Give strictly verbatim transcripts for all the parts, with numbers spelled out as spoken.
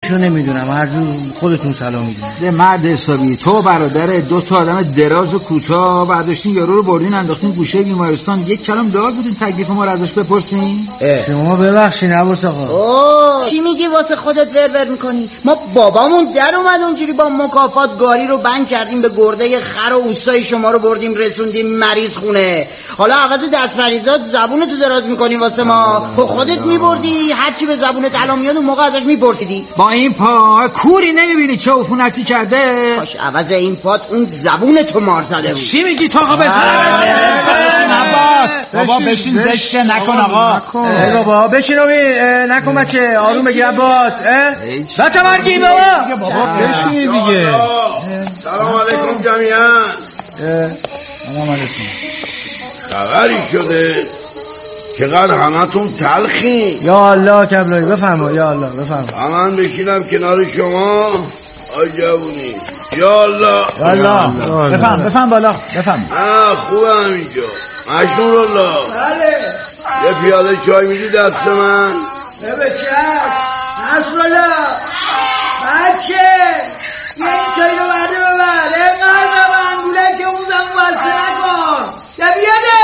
شو نمیدونم، هر جور خودتون سلام میدونم. مرد حسابی تو برادر دو تا آدم دراز و کوتاه برداشتین یارو رو بردین انداختین گوشه بیمارستان. یک کلام داد بودین تکلیف ما رو ازش بپرسین. شما ببخشید عباس آقا. چی میگی واسه خودت ورور میکنی؟ ما بابامون در اومد اونجوری با مکافات گاری رو بند کردیم به گرده خر و اوستای شما رو بردیم رسوندیم مریض خونه. حالا عوض دست مریضات زبونتو دراز میکنی واسه ما. خب خودت میبردی هرچی به زبونت الان میاد اون موقع ازش میپرسیدی. با این پا کوری نمیبینی چه عفونتی کرده؟ باش عوض این پات اون زبونتو مار زده بود. چی میگی تو آقا؟ بشین عباس بابا بشین زشته نکن آقا. ای بابا بشین اومی نکن بچه آروم بگیر عباس. بچه مرگیم بابا بابا بشین دیگه. سلام علیکم جمیعا. سلام علیکم. خبری شده؟ چقدر همتون تلخین. یا الله کبلایی بفرما. یا الله بفرما. من بشینم کنار شما. آی جوونی یا الله. یا الله بفهم بفهم بالا بفهم. آه خوبه همینجا. مشنون الله. بله. یه پیاله چای میدی دست من؟ ببچه نصر الله بچه یه این چای رو برده ببر. اینقدر ببر گوله که اون زمون بسته نکن. یا بیاده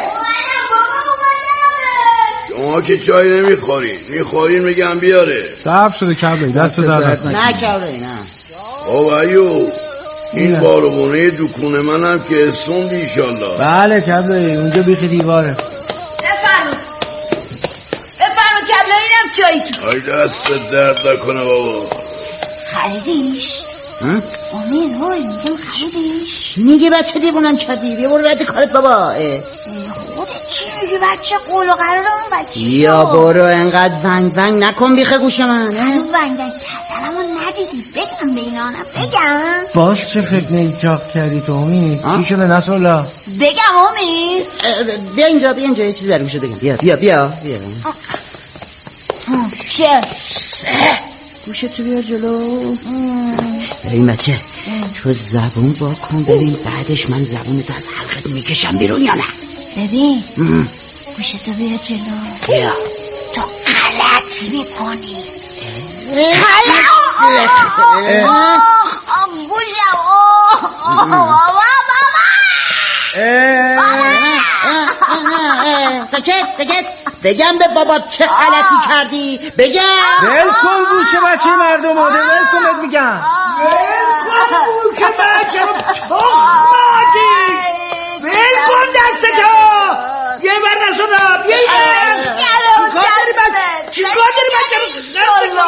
شما که چای نمیخورین میخورین میگم بیاره. صرف شده کبلایی دست درد نه کبلایی نه. او ایو این بارمونه دکونه منم که اسون بیشالله. بله کبلایی اونجا بیخی دیواره. بفرمون بفرمون کبلایی نم چایی تو. آی دست درد نکنه بابا. خریدیش؟ امید های میگم خریدیش؟ میگه بچه دیوونم کردی. بیا برو رد کارت بابا. خودت چی میگی بچه قول و قرارمون بچه؟ یا برو انقدر ونگ ونگ نکن بیخه گوش من. هنو ونگ ونگ کردنمو ندیدی. بگم به اینا نه بگم؟ باز چه فکر نیتاق کردی تو امید؟ چی شده نصر الله؟ بگم امید؟ بیا اینجا بیا اینجا یه چیز در گوشه بگم. بیا بیا بیا بیا. چه؟ گوشه تو بیا جلو. ببین بچه تو زبون با کن ببین بعدش من زبونتو از حلقت میکشم بیرون یا نه. ببین گوشتو بیا جلو. بیا تو غلط میکنی. غلط گوشم بابا سکت سکت. بگم به بابا چه غلطی کردی. بگم ول کن گوشه بچه مردم آده. ول کن بهت میگم. ول کن گوشه بچه تخماتی. ول کن دستتو. یه بر نسونا بیا چی کار داری بچه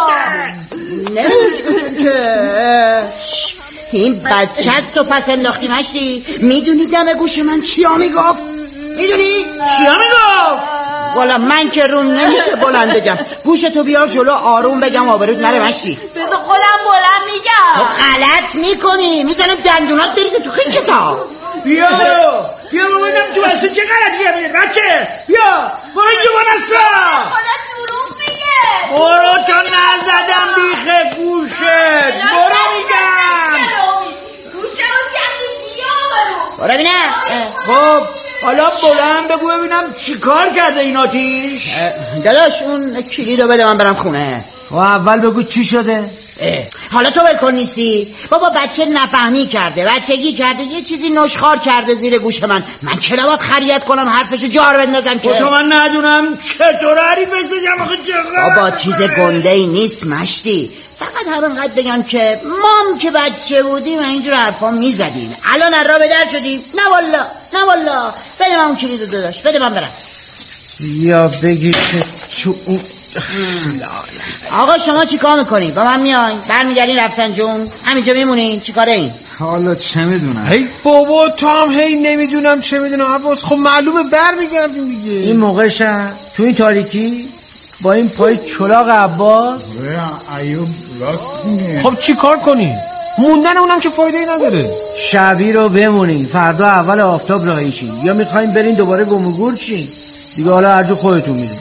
رو نمیدونم که این بچه هست تو پس انداختی مشتی. میدونی دم گوش من چیا میگفت؟ میدونی چیا میگفت؟ والا من که روم نمیشه بلند بگم. گوشتو بیار جلو آروم بگم آبروت نره مشتی. بذار خودم بلند میگم. تو غلط میکنی. میزنم دندونات بریزه تو خیکتا. بیا بیا ببینم تو اصلا چه غلطیه میگه بچه. بیا برو اینجا با نصرا. خودت دروغ میگه. برو تو نزدم بیخه گوشت. برو میگم. گوشه رو کردی بیا برو. برو بینم. خب حالا بلند بگو ببینم چی کار کرده این آتیش. داداش اون کلیدو بده من برم خونه. و اول بگو چی شده؟ حالا تو بلکن نیستی. بابا بچه نفهمی کرده بچگی کرده یه چیزی نشخار کرده زیر گوش من. من که نباید خریت کنم حرفشو جار بندازم که تو من ندونم چطور حریفش بگم آخه چقدر. بابا چیز گنده ای نیست مشتی. فقط همینقدر بگم که مام که بچه بودیم اینجور حرفا میزدیم. الان را به در شدیم. نه والا نه والا. بده من اون کلیدو داداش. بده من برم. یا بگی که چو اون آقا شما چی کار میکنین؟ با من میاین برمیگردین رفسنجون همینجا میمونین؟ چی کاره این؟ حالا چه میدونم. هی بابا تو هم هی نمیدونم چه میدونم عباس. خب معلومه برمیگردیم دیگه. این موقعش تو این تاریکی با این پای چلاق عباس. ایوب راست میگه. خب چی کار کنیم؟ موندن اونم که فایده ای نداره. شبی رو بمونین فردا اول آفتاب راهی شین یا میخواین برین دوباره گم و گور چین دیگه. حالا هرجا خودتون میدونین.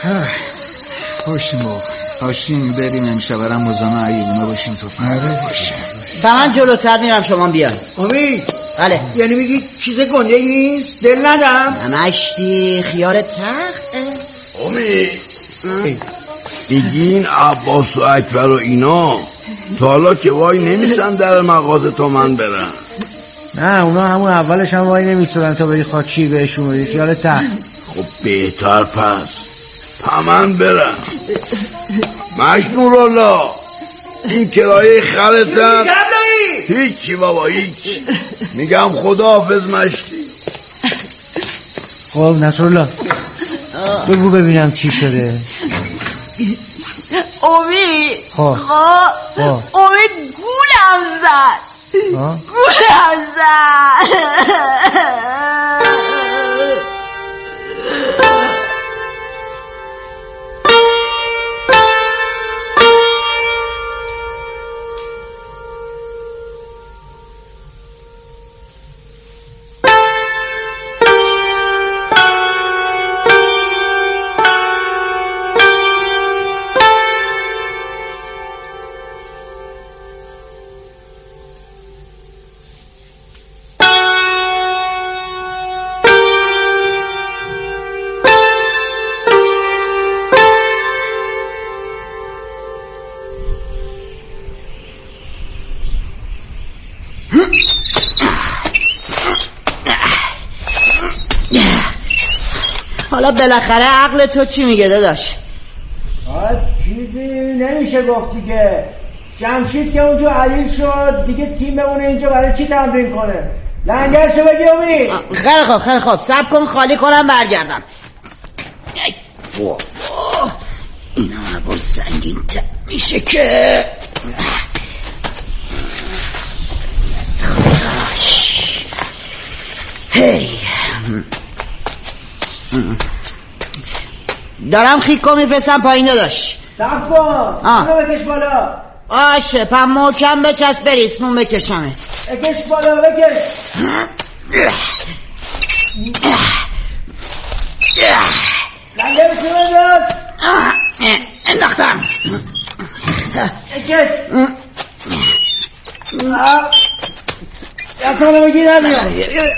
باشیم بابا باشیم بریم امشب برم مزامه ایوونه باشیم تو فرده باشیم. من جلوتر میرم شما بیان. امید بله یعنی میگی چیز گنده ای نیست؟ دل ندم نمشتی خیار تخت. امید میگین عباس و اکبر و اینا تا حالا که وای نمیستن در مغازه تا من برم؟ نه اونا همون اولش هم وای نمیستدن تا بری خاچی بهشون بری خیالت تخت. خب بهتر پس تا من برم. مجنون الله این کرایه خرتم. هیچی بابا هیچ. میگم خداحافظ مشتی. خب نصرالله بگو ببینم چی شده. امید خب خب امید گولم زد گولم زد. حالا بالاخره عقل تو چی میگه داداش؟ چیزی نمیشه گفتی که جمشید که اونجا علیل شد دیگه تیم بمونه اینجا برای چی تمرین کنه؟ لنگرشو بگی امید. خیلی خوب خیلی خوب صبر کن خالی کنم برگردم. اینا با سنگین تر میشه که هی دارم خیکو میفرستم پایین داداش. صف کن اینو بکش بالا. آشه پا محکم بچسب بریسمون بکشمت. بکش بالا بکش. لنگه بشو بنداز. انداختم. بکش. دستمونو بگی در میاد.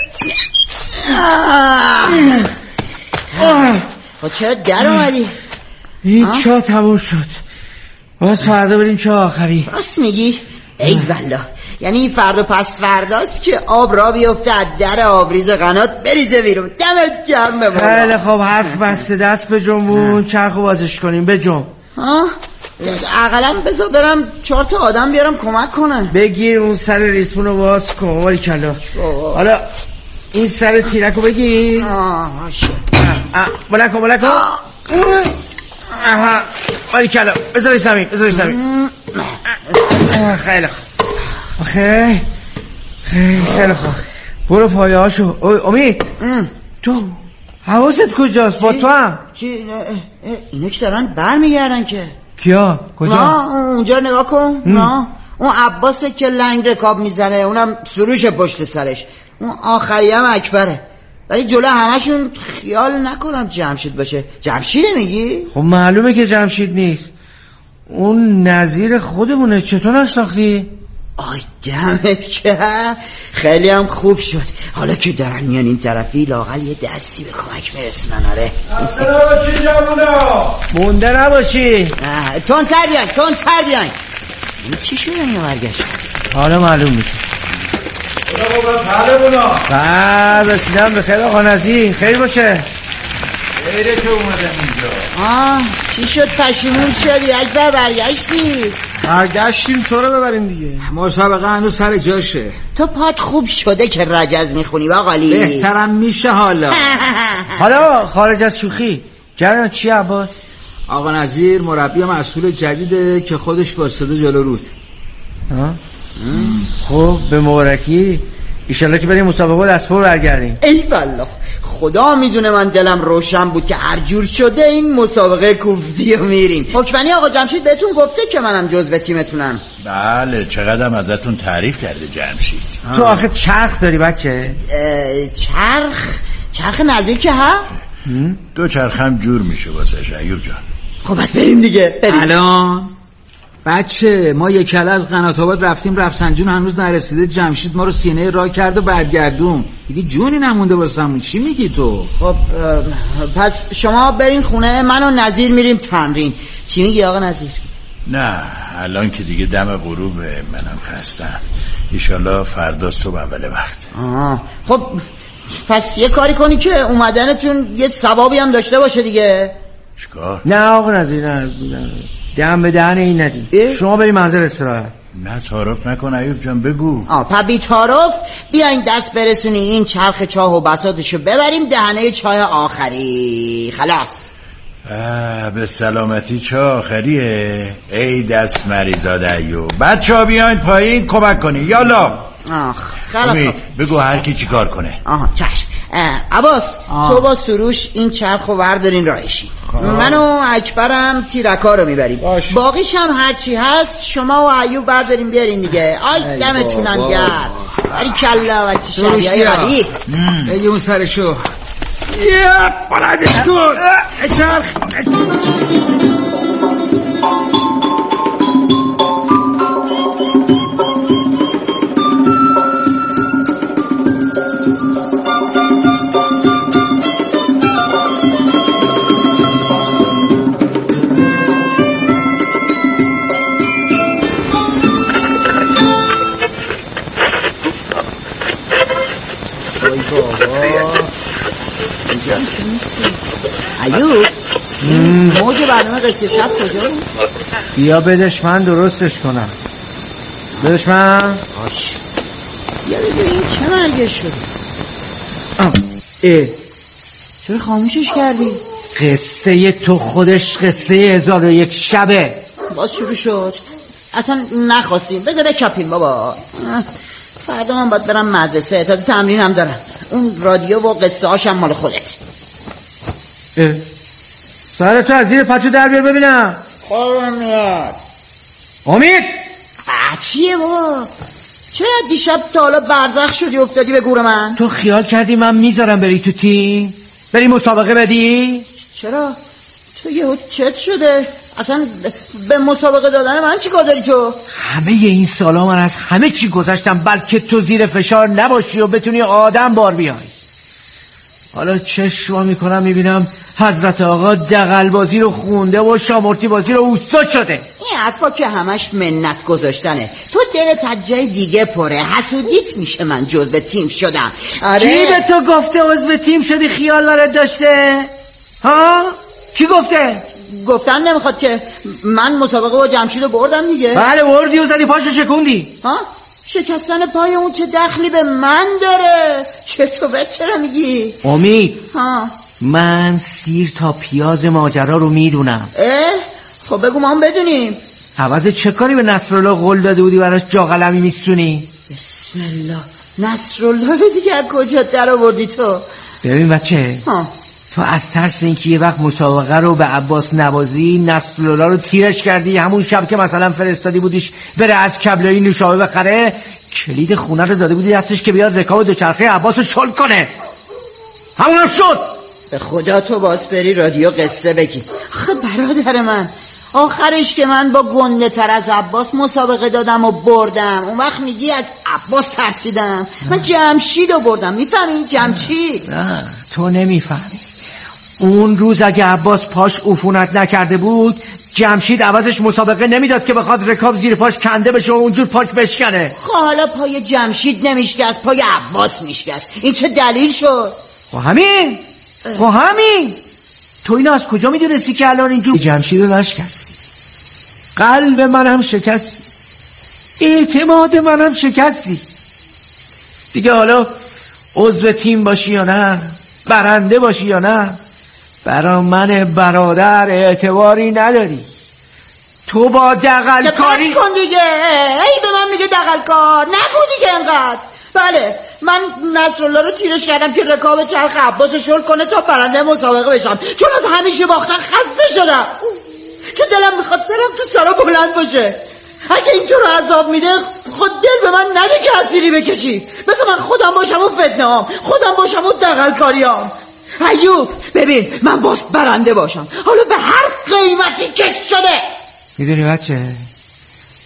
خب چرا در اومدی؟ این چا تموم شد باز فردا بریم چا آخری. راست میگی؟ ای والله یعنی این فردا پس فرداست که آب را بیفته از در آبریز قنات بریزه بیرون. دمت گرم بابا. خیلی خوب حرف بسته دست به جنبون چرخو بازش کنیم به جنب. ها اقلا بذار برم چهار تا آدم بیارم کمک کنن. بگیر اون سر ریسمون رو باز کن باری کلا. حالا این سر تیرک رو بگیر. بلند کن بلند کن. باری کلا بذاری زمین بذاری زمین. خیلی خوب خیلی خیلی خیلی خوب برو پایه هاشو. امید تو حواست کجاست با تو هم؟ چی؟ اینه که دارن بر میگردن که. کیا؟ کجا؟ نه اونجا نگاه کن. نه اون عباسه که لنگ رکاب میزنه اونم سروش پشت سرش. اون آخری هم اکبره ولی جلو همشون خیال نکنم جمشید باشه. جمشیده میگی؟ خب معلومه که جمشید نیست. اون نظیر خودمونه. چطور نشناختی؟ آی دمت که خیلی هم خوب شد. حالا که دارن میان این طرفی لااقل یه دستی به کمک میرسونن. آره اصلا نباشی جمونا مونده نباشی. تندتر بیاین تندتر بیاین. این چی شده اینو برگشت؟ حالا معلوم میشه. اونا با پله بونا بعد رسیدم به خیر آقا نظیر. خیر باشه. خیره که اومدم اینجا. آه چی شد پشیمون شدی اکبر برگشتی؟ برگشتیم تو رو ببریم دیگه. مسابقه هنوز سر جاشه. تو پات خوب شده که رجز میخونی باقالی. بهترم میشه حالا. حالا خارج از شوخی جریان چی عباس؟ آقا نظیر مربی مسئول جدیده که خودش واسطه جلو رود. خب به مبارکی. ایشالله که بریم مسابقه دست پر برگردیم. ای والله خدا میدونه من دلم روشن بود که هر جور شده این مسابقه کوفتی رو میریم. حکمنی آقا جمشید بهتون گفته که منم جزو تیمتونم. بله چقدرم ازتون تعریف کرده جمشید. تو آخه چرخ داری بچه؟ چرخ؟ چرخ نزدیک که ها؟ دو چرخ هم جور میشه واسه ایوب جان. خب بس بریم دیگه بریم. الان بچه ما یک کله از قنات آباد رفتیم رفسنجون هنوز نرسیده، جمشید ما رو سینه راه کرد و برگردون دیگه، جونی نمونده واسمون. چی میگی تو؟ خب پس شما برین خونه، من و نظیر میریم تمرین. چی میگی آقا نظیر؟ نه الان که دیگه دم غروبه، منم خستم. ایشالله فردا صبح اول وقت. آه. خب پس یه کاری کنی که اومدنتون یه ثوابی هم داشته باشه دیگه. چیکار؟ نه آقا نظیر، نه دم به دهن این ندیم. شما بریم منزل استراحت. نه تعارف نکن ایوب جان، بگو. آه پا بی تعارف بیاین دست برسونی این چرخ چاه و بساطشو ببریم دهنه چای آخری. خلاص. به سلامتی چه آخریه. ای دست مریضاده ایوب. بچه ها بیاین پایین کمک کنی. یالا. آخ خلاص. بگو هر کی چی کار کنه. آها چشم. عباس تو با سروش این چرخ رو وردارین راهشی، من و اکبرم تیرکا رو میبریم، باقیش هم هرچی هست شما و ایوب بردارین بیارین دیگه. آی دمتونم گرد. باریکلا بچه شریعه قدی. بگی اون سرشو یه بلندش کن چرخ. ایوب موج برنامه قصه شب کجا بود؟ بیا بدش من درستش کنم. بدش من. باش بیا بگو این چه مرگش شد؟ اه چرا خاموشش کردی؟ قصه تو خودش قصه هزار و یک شبه. باز شروع شد. اصلا نخواستیم. بذار بکپیم بابا. فردا من باید برم مدرسه، تازه تمرین هم دارم. اون رادیو و قصه هاشم مال خودت. سرتو از زیر پتو در بیار ببینم. خوابم میاد. امید چیه بابا؟ چرا دیشب تا حالا برزخ شدی افتادی به گور من؟ تو خیال کردی من میذارم بری تو تیم؟ بری مسابقه بدی؟ چرا؟ تو یه چت شده؟ اصلا به مسابقه دادن من چی کار داری تو؟ همه این سالا من از همه چی گذشتم بلکه تو زیر فشار نباشی و بتونی آدم بار بیای. حالا چشم وا میکنم میبینم حضرت آقا دغل بازی رو خونده و شامورتی بازی رو اوستا شده. این حرفا که همش منت گذاشتنه. تو دلت از جای دیگه پره. حسودیت میشه من جزو تیم شدم. آره. کی به تو گفته عضو تیم شدی خیال برات داشته؟ ها؟ کی گفته؟ گفتن نمیخواد که من مسابقه با جمشید رو بردم دیگه. بله بردی و زدی پاشو شکوندی. ها؟ شکستن پای اون چه دخلی به من داره؟ چطور به چرا میگی؟ امید ها من سیر تا پیاز ماجرا رو میدونم. اه؟ خب بگو ما هم بدونیم. عوض چه کاری به نصرالله قول داده بودی براش جا قلمی میستونی؟ بسم الله. نصرالله رو دیگه از کجا در آوردی تو؟ ببین بچه ها تو از ترس اینکه یه وقت مسابقه رو به عباس نوازی نصرالله رو تیرش کردی، همون شب که مثلا فرستادی بودیش بره از کبلایی نوشابه بخره، کلید خونه رو داده بودی دستش که بیاد رکاب دوچرخه عباس رو شل کنه. همونم شد. به خدا تو باز بری رادیو قصه بگی. خب برادر من آخرش که من با گنده تر از عباس مسابقه دادم و بردم، اون وقت میگی از عباس ترسیدم. من جمشید رو بردم. میفهمی جمشید؟ نه تو نمیفهمی. اون روز اگه عباس پاش عفونت نکرده بود جمشید عوضش مسابقه نمیداد که بخواد رکاب زیر پاش کنده بشه و اونجور پاش بشکنه. خب حالا پای جمشید نمیشکست، پای عباس میشکست. این چه دلیل شد؟ خب همین خب همین تو اینو از کجا میدونستی که الان اینجور جمشید رو نشکستی؟ قلب منم شکستی، اعتماد منم شکستی دیگه. حالا عضو تیم باشی یا نه، برنده باشی یا نه، برا من برادر اعتباری نداری. تو با دغل کاری پس کن دیگه. ای به من میگه دغل کار. نگو دیگه انقدر. بله من نصرالله رو تیرش کردم که رکاب چرخ عباس رو شل کنه تا برنده مسابقه بشم، چون از همیشه باختن خسته شدم. چون دلم میخواد سرم تو سرا بلند باشه. اگه این تو رو عذاب میده خود دل به من نده که اسیری بکشی. مثل من خودم باشم و فتنه هام، خودم باشم و دغل کاری هام. ایوب ببین من باز برنده باشم، حالا به هر قیمتی که شده. میدونی بچه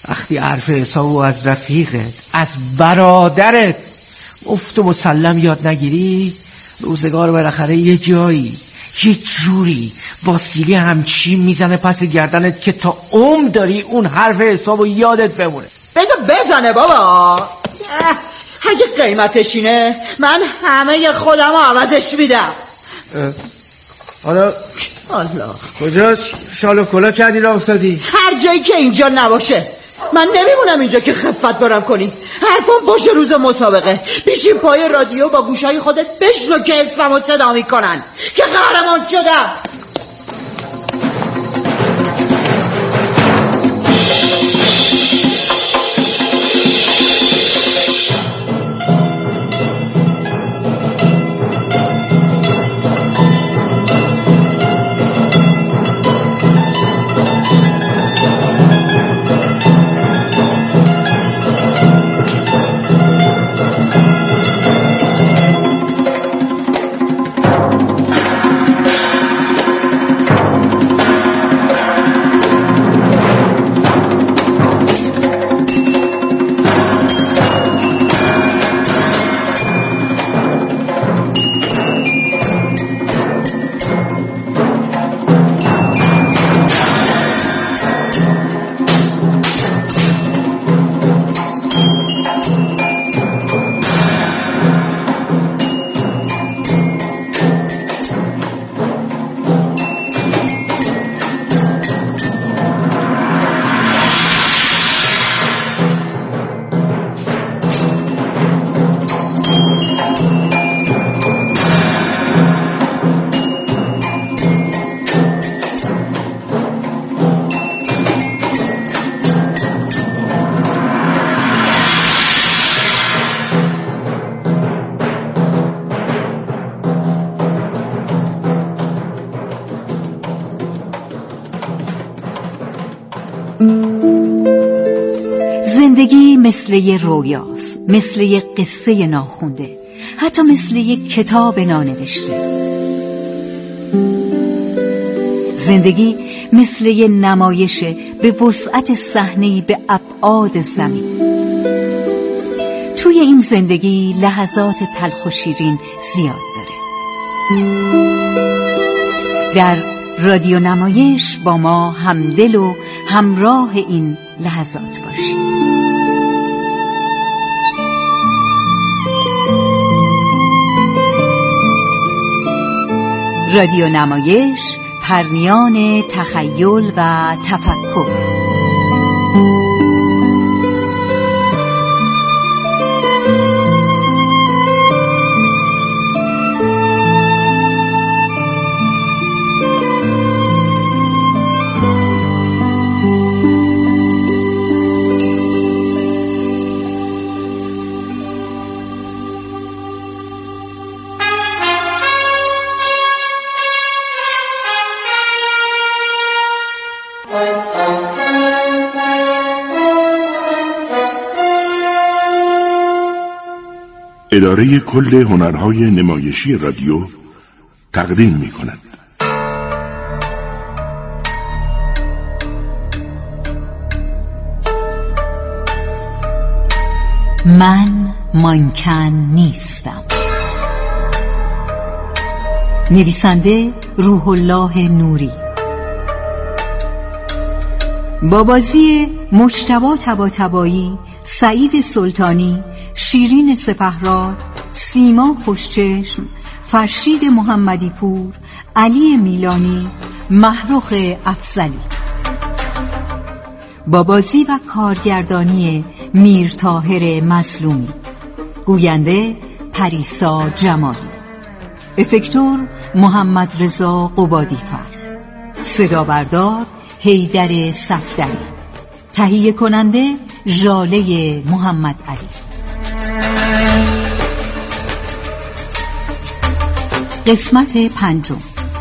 وقتی حرف حسابو از رفیقت، از برادرت افت و مسلم یاد نگیری، روزگار بالاخره یه جایی یه جوری با سیلی همچین میزنه پس گردنت که تا عمر داری اون حرف حسابو یادت بمونه. بذار بزنه بابا. اگه قیمتش اینه من همه خودم رو عوضش میدم. حالا الله کجا شال و کلا کردی را افتادی؟ هر جایی که اینجا نباشه. من نمیمونم اینجا که خفت برم کنی. حرفم باشه روز مسابقه بیشین پای رادیو با گوشای خودت بشنو که اسممو صدا میکنن که قهرمان شدم. زندگی مثل یه رویاست، مثل یه قصه ناخونده، حتی مثل یه کتاب نانوشته. زندگی مثل یه نمایشه به وسعت صحنه‌ای به ابعاد زمین. توی این زندگی لحظات تلخ و شیرین زیاد داره. در رادیو نمایش با ما همدل و همراه این لحظات باشید. رادیو نمایش، پرنیان تخیل و تفکر. اداره کل هنرهای نمایشی رادیو تقدیم می کند. من مانکن نیستم. نویسنده روح الله نوری. با بازی مجتبی طباطبایی، سعید سلطانی، شیرین سپهراد، سیما خوشچشم، فرشید محمدی پور، علی میلانی، محروخ افضلی. با بازی و کارگردانی میر طاهر مظلومی. گوینده پریسا جمالی. افکتور محمد رضا قبادیفر. صدا بردار حیدر صفدری. تهیه کننده ژاله محمد علی. قسمت پنجم.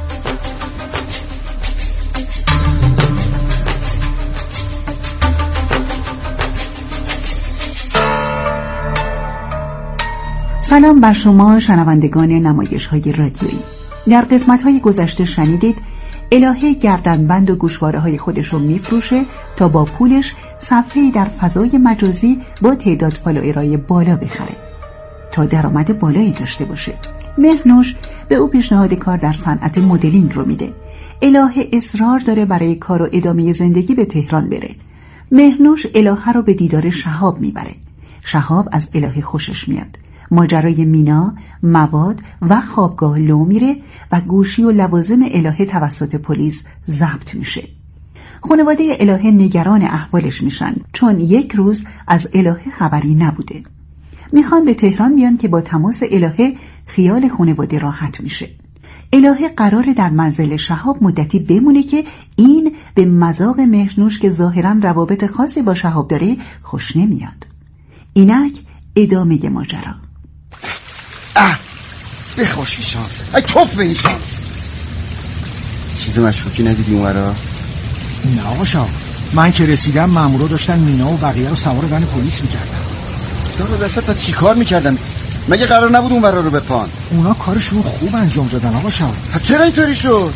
سلام بر شما شنوندگان نمایش‌های رادیویی. در قسمت‌های گذشته شنیدید الهه گردنبند و گوشواره‌های خودش رو میفروشه تا با پولش صفحه‌ای در فضای مجازی با تعداد فالوورای بالا بخره تا درآمد بالایی داشته باشه. مهرنوش به او پیشنهاد کار در صنعت مدلینگ رو میده. الهه اصرار داره برای کار و ادامه زندگی به تهران بره. مهرنوش الهه رو به دیدار شهاب میبره. شهاب از الهه خوشش میاد. ماجرای مینا، مواد و خوابگاه لو میره و گوشی و لوازم الهه توسط پلیس ضبط میشه. خانواده الهه نگران احوالش میشن چون یک روز از الهه خبری نبوده. میخوان به تهران بیان که با تماس الهه خیال خانواده راحت میشه. الهه قراره در منزل شهاب مدتی بمونه که این به مذاق مهرنوش که ظاهراً روابط خاصی با شهاب داره خوش نمیاد. اینک ادامه ماجرا. اه بخوشی شانس، ای توف به این شانس. چیز مشکوکی ندیدی اونورا؟ نه آقا شاه، من که رسیدم مامورا داشتن مینا و بقیه رو سوار ون پلیس میکردن. دار دستت تا چی کار میکردن؟ مگه قرار نبود اونورا رو بپان؟ اونا کارشون خوب انجام دادن آقا شاه. چرا اینطوری شد؟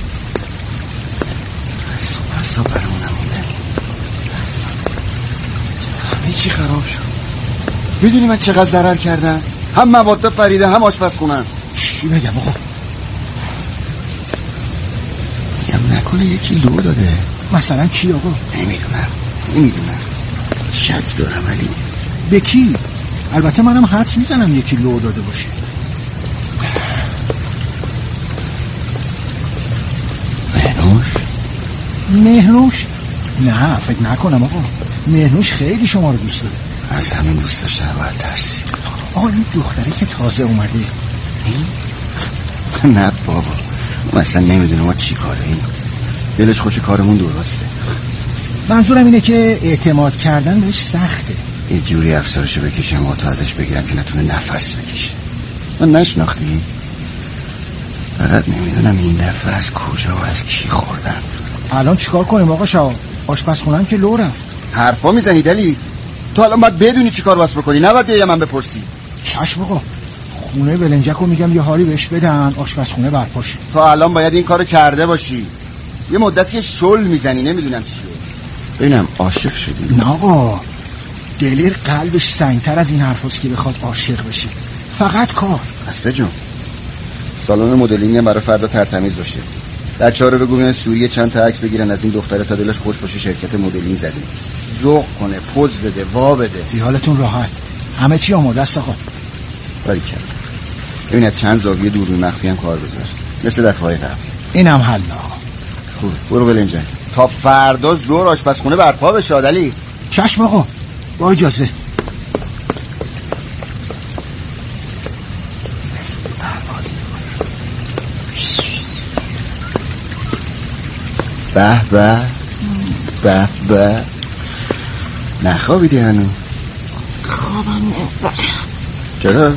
صبح از تا برامون نمونده، همه چی خراب شد. میدونی من چقدر ضرر کردم؟ هم مواد پریده هم آشپزخونه‌ام. چی بگم آقا؟ میگم نکنه یکی لو داده. مثلا کی آقا؟ نمیدونم نمیدونم شک دارم ولی به کی؟ البته منم حدس میزنم یکی لو داده باشه. مهنوش؟ مهنوش؟ نه فکر نکنم آقا. مهنوش خیلی شما رو دوست داره. از همین دوست داشتن باید ترسید. آقا این دختره که تازه اومده این؟ نه بابا مثلا نمیدونه ما چی کاره این. دلش خوش کارمون درسته. منظورم اینه که اعتماد کردن بهش سخته. یه جوری افسارشو بکشم و تا ازش بگیرم که نتونه نفس بکشه. من نشناختی؟ فقط نمیدونم این دفعه از کجا و از کی خوردم. الان چیکار کنیم آقا شاه؟ آشپزخونه‌ام که لو رفت. حرفا میزنی دلی؟ تو الان باید بدونی چی کار واسه بکنی، نباید بیای من بپرسی. چشم آقا. خونه بلنجکو میگم یه حالی بهش بدن آشپزخونه برپاشه. تو الان باید این کارو کرده باشی. یه مدتی شل میزنی نمیدونم چیه. ببینم عاشق شدی؟ نه آقا، دلیر قلبش سنگتر از این حرفاست که بخواد عاشق بشه. فقط کار. پس بجون سالن مدلینگ هم برای فردا ترتمیز باشه. بچه‌ها رو بگو بیان سوریه چند تا عکس بگیرن از این دختره تا دلش خوش باشه شرکت مدلینگ زدیم. ذوق کنه، پوز بده، وا بده. خیالتون راحت. همه چی آماده است آقا. باریکلا. ببین از چند زاویه دوربین مخفی هم کار بذار. مثل دفعه‌های قبل. اینم حل. خوب. برو بلنجک. تا فردا زور آشپزخونه برپا بشه عدلی. چشم آقا. با اجازه. به به به به نخوابیدی هنو؟ خوابم نمیبره. چرا؟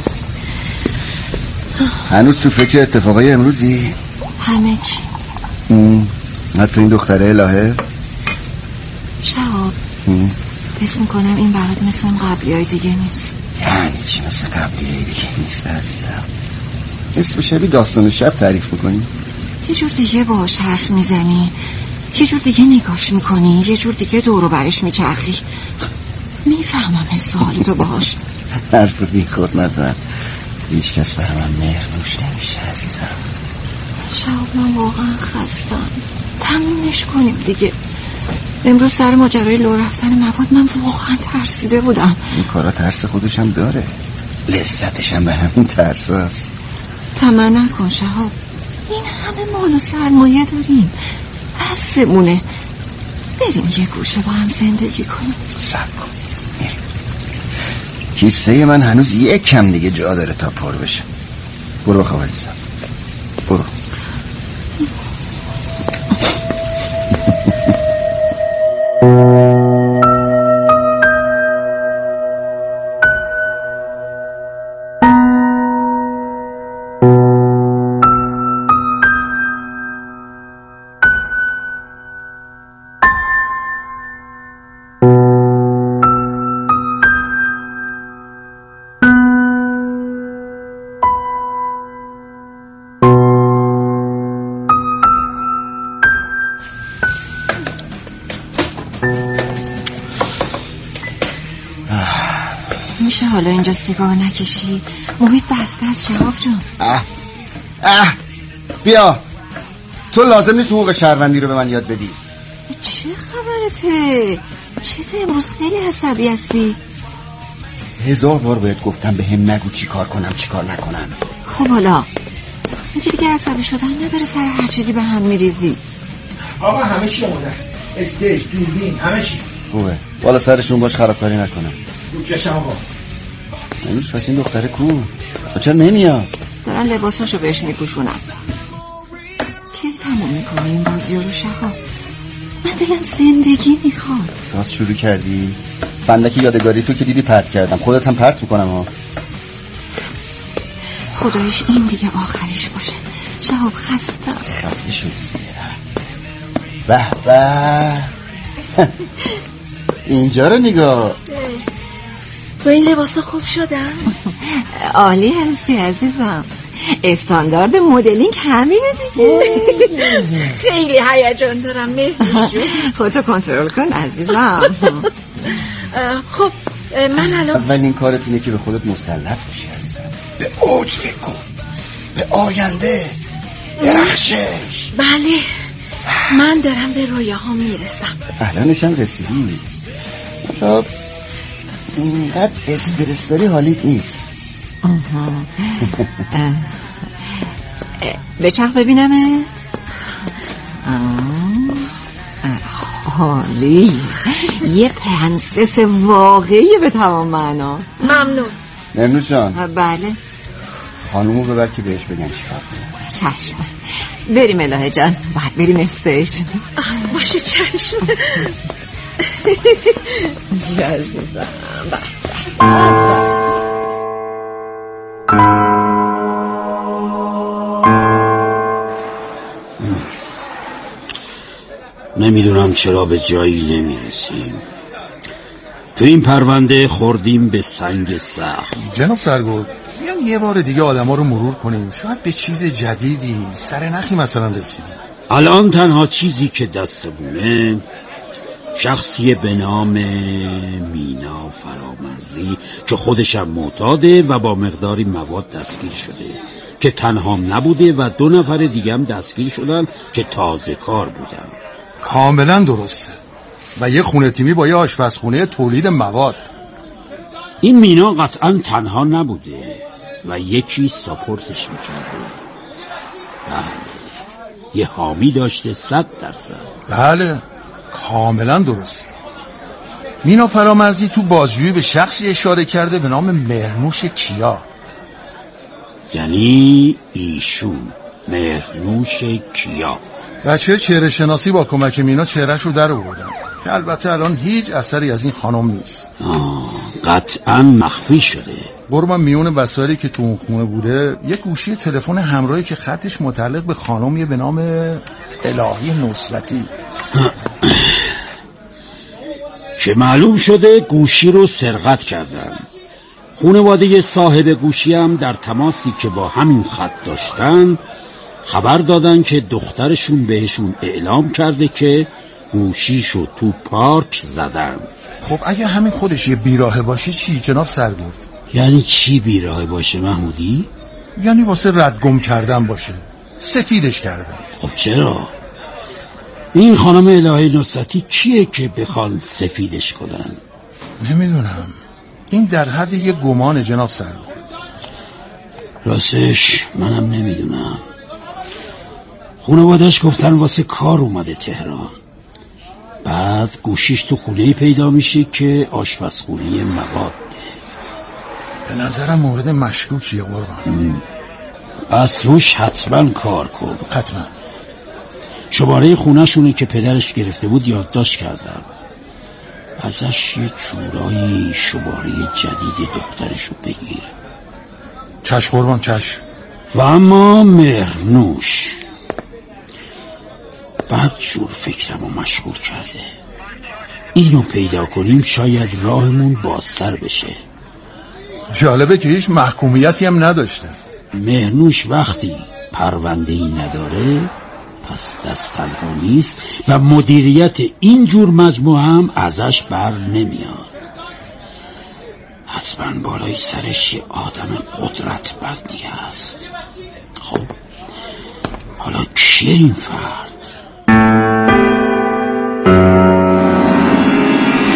هنوز تو فکر اتفاقای امروزی؟ همه چی. نه تو این دختره الهه؟ شهاب حس میکنم این برات مثل اون قبلی های دیگه نیست. یعنی چی مثل قبلی های دیگه نیست عزیزم؟ اسم شبی داستان شب تعریف میکنی؟ یه جور دیگه باهاش حرف میزنی، یه جور دیگه نگاش میکنی، یه جور دیگه دورو برش میچرخی. میفهمم حس حالتو باهاش. حرف بی خود نزن. هیچ کس برای من مهرنوش نمیشه عزیزم. شهاب من واقعا خستم. تمومش کنیم دیگه. امروز سر ماجرای لو رفتن مواد من واقعا ترسیده بودم. این کارا ترس خودش هم داره، لذتش هم به همین ترس هست. طمع نکن شهاب. این همه مال و سرمایه داریم، بسمونه. بریم یه گوشه با هم زندگی کنیم. صبر کن میریم. کیسه من هنوز یک کم دیگه جا داره تا پر بشه. برو بخواب عزیزم برو. میشه حالا اینجا سیگار نکشی؟ محیط بسته از شهاب جان. اه اه بیا، تو لازم نیست حقوق شهروندی رو به من یاد بدی. چه خبرته؟ چطور امروز خیلی عصبی هستی؟ هزار بار باید گفتم به هم نگو چی کار کنم چی کار نکنم. خب حالا میگه دیگه عصبی شدن نداره، سر هر چیزی به هم میریزی. آقا همه چی آماده است، استیج، دوربین، همه چی خوبه. والا سرشون باش خرابکاری نکنم. رو چشم آقا. امروز پس این دختره کو؟ چرا نمیاد؟ دارن لباساشو بهش میپوشونن. کی تموم میکنه این بازی رو شهاب؟ من دلم زندگی میخواد. راست شروع کردی؟ فندک یادگاری تو که دیدی پرت کردم، خودت هم پرت میکنم ها. خدایش این دیگه آخریش باشه. شهاب خستم. خفه شدی. به به اینجا رو نگاه. با این لباسا خوب شدن؟ عالی هستی عزیزم. استاندارد مدلینگ همینه دیگه. خیلی هیجان دارم مهرنوش. خودتو کنترل کن عزیزم. خب من الان اولین کارت اینه که به خودت مسلط بشی عزیزم. به اوج فکر کن، به آینده، درخشش. بله من دارم به رویاها میرسم. الانش هم رسیدی. تا اینقدر استرس داری حالیت نیست. بچرخ ببینمت. حالی یه پرنسس واقعی به تمام معنا. ممنون. ممنون جان. بله خانومو ببر که بهش بگم چیکار کنه. چشم. بریم الهه جان، باید بریم استیج. باشه چشم. عزیزم نمیدونم چرا به جایی نمیرسیم. تو این پرونده خوردیم به سنگ سخت. جناب سرگرد میگم یه بار دیگه آدم ها رو مرور کنیم، شاید به چیز جدیدی سر نخی مثلا رسیدیم. الان تنها چیزی که دستمونه شخصی به نام مینا فرامرزی که خودشم معتاده و با مقداری مواد دستگیر شده که تنها نبوده و دو نفر دیگه هم دستگیر شدن که تازه کار بودن. کاملا درسته. و یه خونه تیمی با یه آشپزخونه تولید مواد. این مینا قطعا تنها نبوده و یکی ساپورتش میکرده. بله یه حامی داشته صد درصد. بله کاملا درست. مینا فرامرزی تو بازجویی به شخصی اشاره کرده به نام مهرنوش کیا. یعنی ایشون مهرنوش کیا. بچه چهره شناسی با کمک مینا چهرهش رو در آوردن که البته الان هیچ اثری از این خانم نیست. آه قطعا مخفی شده. قربان میون وسایلی که تو اون خونه بوده یه گوشی تلفن همراهی که خطش متعلق به خانمیه به نام الهی نصرتی که معلوم شده گوشی رو سرقت کردن. خانواده صاحب گوشی هم در تماسی که با همین خط داشتن خبر دادن که دخترشون بهشون اعلام کرده که گوشیشو تو پارک زدن. خب اگه همین خودش یه بیراهه باشه چی جناب سرگرد؟ یعنی چی بیراهه باشه محمودی؟ یعنی واسه ردگم کردن باشه، سفیدش کردن. خب چرا؟ این خانم الهی نصرتی کیه که بخوان سفیدش کنن؟ نمیدونم، این در حد یه گمانه جناب سرگرد. راستش منم نمیدونم. خانواده‌اش گفتن واسه کار اومده تهران. بعد گوشیش تو خونه پیدا میشه که آشپزخونه مواد. به نظرم مورد مشکوکیه قربان. پس روش حتما کار کن. حتما. شماره خونه‌شونه که پدرش گرفته بود یادداشت کردم. ازش یه جورایی شماره جدید دخترشو بگیر. چشم قربان چشم. و اما مهرنوش بعد جور فکرمو مشغول کرده. اینو پیدا کنیم شاید راهمون بازتر بشه. جالبه که هیچ محکومیتی هم نداشته. مهرنوش وقتی پرونده‌ای نداره پس دست تنها نیست و مدیریت این جور مجموعه هم ازش بر نمیاد. حتما بالای سرش یه آدم قدرتمندی هست. خب حالا کیه این فرد؟